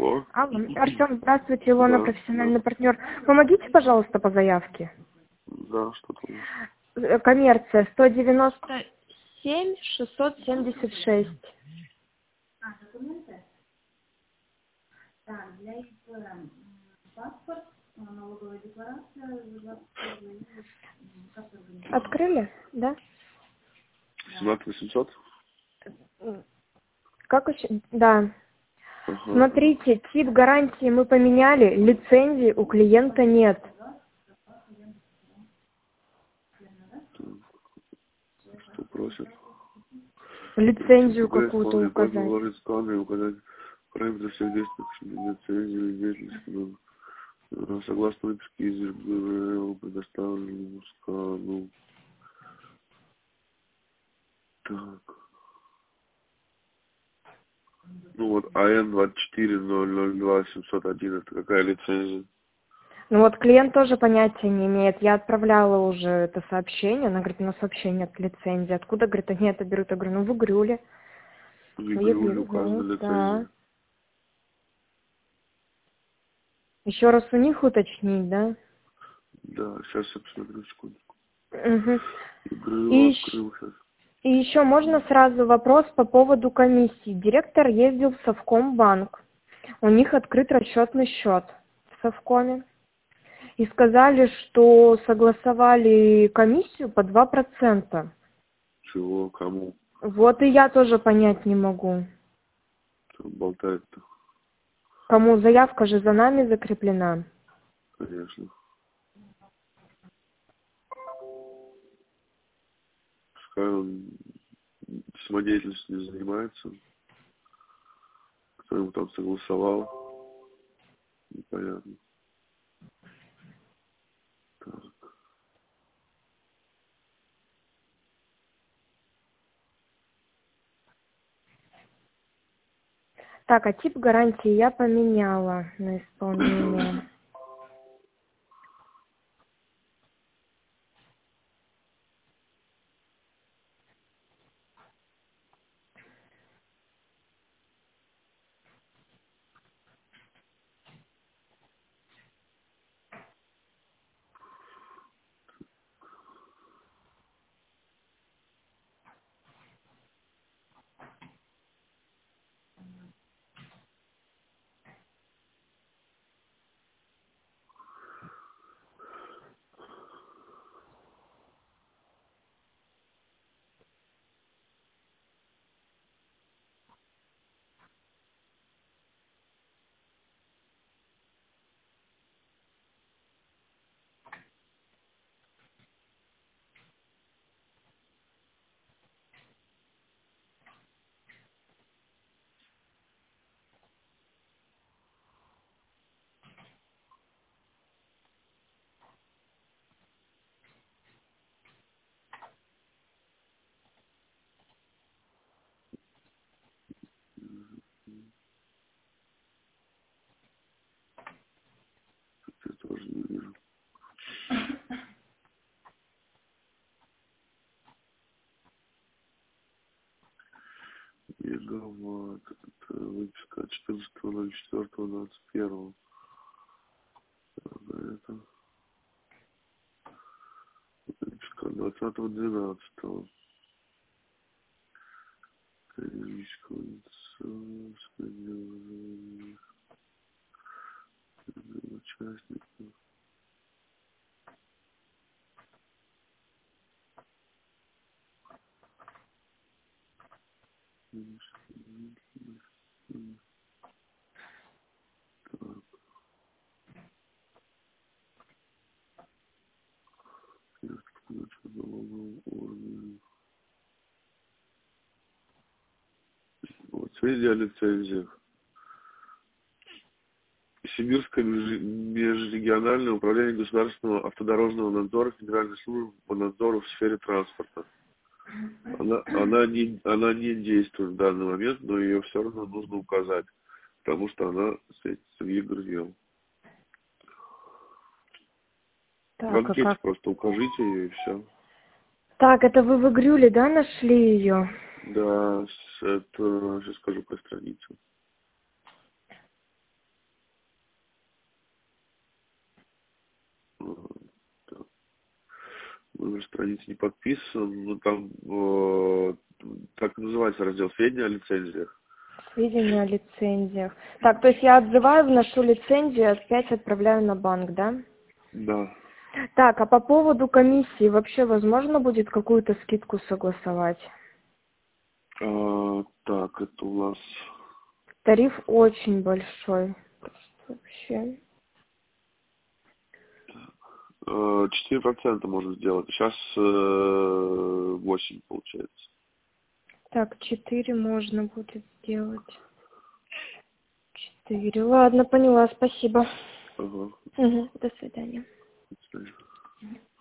Алло. Алло, Артем, здравствуйте, Илона, Да, профессиональный партнер. Помогите, пожалуйста, по заявке. да, что там? Коммерция 197 676. Открыли, да? 17800? Как еще? Да. Ага. Смотрите, тип гарантии мы поменяли, лицензии у клиента нет. Что просят? Лицензию ТПГ какую-то исполнение просьбы указать. вложить сканы и указать параметры всех действий лицензии деятельности. Согласно выписке из РГРЛ, предоставленному скану. Так. Ну вот АН-24-002-701, это какая лицензия? Ну вот клиент тоже понятия не имеет. Я отправляла уже это сообщение. Она говорит, у нас вообще нет лицензии. Откуда, говорит, они это берут? Я говорю, ну в Игрюле. В В Игруле Игрюле, указана да. лицензия. Еще раз у них уточнить, да? Да, сейчас я посмотрю, секундочку. Угу. Игру открыл сейчас. И еще можно сразу вопрос по поводу комиссии. Директор ездил в Совкомбанк. У них открыт расчетный счет в Совкоме. И сказали, что согласовали комиссию по 2%. Чего, кому? Вот и я тоже понять не могу. Кто болтает-то? Кому заявка же за нами закреплена. Конечно. Пускай он самодеятельностью не занимается. Кто ему там согласовал? Непонятно. Так. Так, а тип гарантии я поменяла на исполнение. Я тоже не вижу. Мегаватт. Это выписка от 14.04.21. Это выписка от 20.12. Периодического лица, участника. Вот, сведения о лицензиях. Сибирское межрегиональное управление государственного автодорожного надзора Федеральной службы по надзору в сфере транспорта. Она не действует в данный момент, но ее все равно нужно указать, потому что она светится в ЕГРЕЛ. В Так, а анкете как? просто укажите ее и все. Так, это вы в Игрюле, да, нашли ее? Да, это, сейчас скажу по странице. номер страницы не подписан, но там, как называется раздел, сведения о лицензиях. Сведения о лицензиях. Так, то есть я отзываю, вношу лицензию, опять отправляю на банк, да? Да. Так, а по поводу комиссии вообще возможно будет какую-то скидку согласовать? Так, это у нас... Тариф очень большой. Вообще. 4% можно сделать. Сейчас 8 получается. Так, 4 можно будет сделать. 4. Ладно, поняла, спасибо. Ага. Угу, до свидания. До свидания.